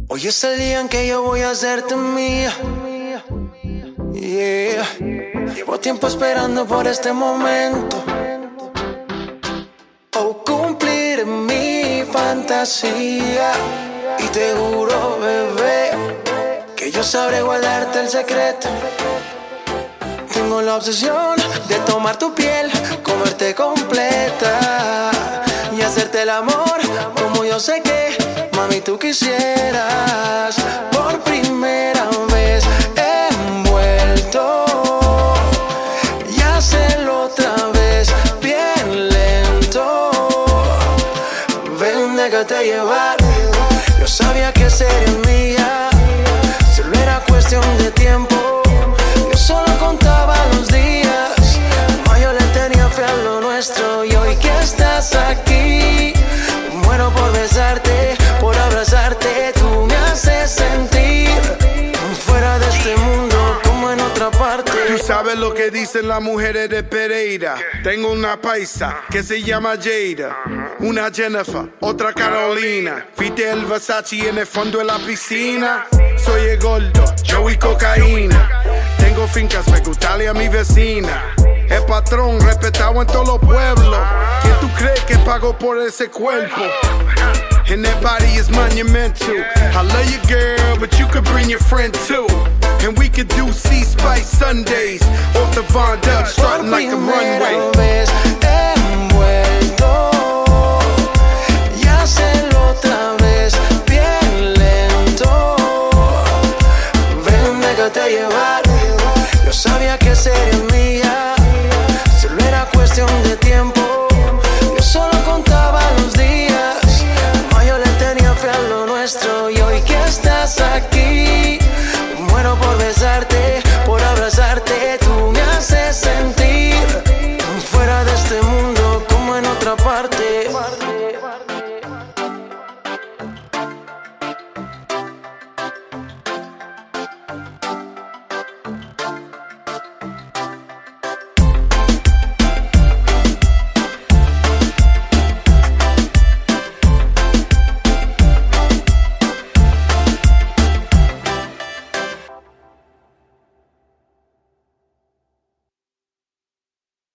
Hoy es el día en que yo voy a hacerte mía. Yeah. Llevo tiempo esperando por este momento. Oh, cumplir mi fantasía. Y te juro, bebé, que yo sabré guardarte el secreto. Tengo la obsesión de tomar tu piel, comerte completa y hacerte el amor como yo sé que, mami, tú quisieras. Por primera vez envuelto y hacerlo otra vez bien lento. Ven, déjate llevar. Yo sabía que serías mía, solo era cuestión de tiempo. Yo solo contaba los días, mas yo le tenía fe a lo nuestro. Y hoy que estás aquí, muero por besarte, por abrazarte. Tú me haces sentir fuera de este mundo, como en otra parte. Tú sabes lo que dicen las mujeres de Pereira. Tengo una paisa que se llama Jada, una Jennifer, otra Carolina. Viste el Versace en el fondo de la piscina. Soy el gordo, Joey cocaína. Tengo fincas, me gustaría a mi vecina. El patrón respetado en todos los pueblos. ¿Quién tú crees que pagó por ese cuerpo? And that body is monumental. I love you, girl, but you could bring your friend too. And we could do C-Spice Sundays off the Von Dutch, starting like a runway. Envuelto y hacerlo otra vez bien lento. Ven, déjate llevar. Yo sabía que serías mía, solo era cuestión de tiempo. Yo solo contaba los días, mas yo le tenía fe a lo nuestro. Y hoy que estás aquí, muero por besarte, por abrazarte. Tú me haces sentir fuera de este mundo, como en otra parte.